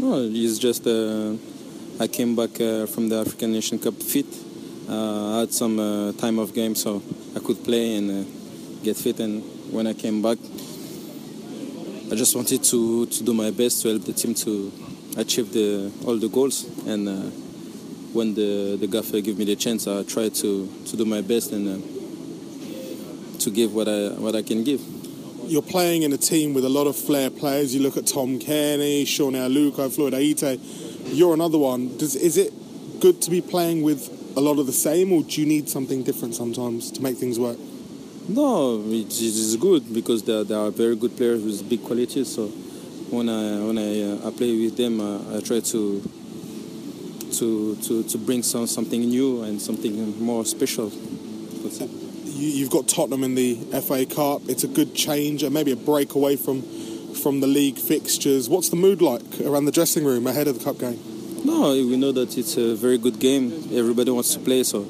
No, it's just I came back from the African Nation Cup fit. I had some time off game, so I could play and get fit. And when I came back, I just wanted to do my best to help the team to achieve all the goals. And when the gaffer gave me the chance, I tried to do my best and to give what I can give. You're playing in a team with a lot of flair players. You look at Tom Cairney, Sean Aluko, Floyd Aite. You're another one. Is it good to be playing with a lot of the same, or do you need something different sometimes to make things work? No, it is good because there are very good players with big qualities. So when I play with them, I try to bring something new and something more special. You've got Tottenham in the FA Cup. It's a good change and maybe a break away from the league fixtures. What's the mood like around the dressing room ahead of the cup game? No, we know that it's a very good game. Everybody wants to play, so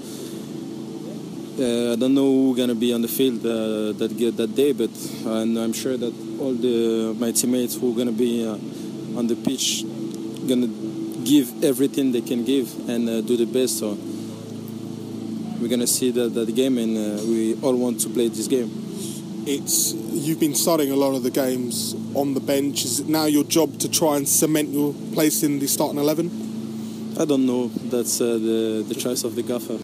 I don't know who's going to be on the field that day, but I'm sure that all my teammates who are going to be on the pitch going to give everything they can give and do the best. So we're going to see that game, and we all want to play this game. You've been starting a lot of the games on the bench. Is it now your job to try and cement your place in the starting 11? I don't know. That's the choice of the gaffer.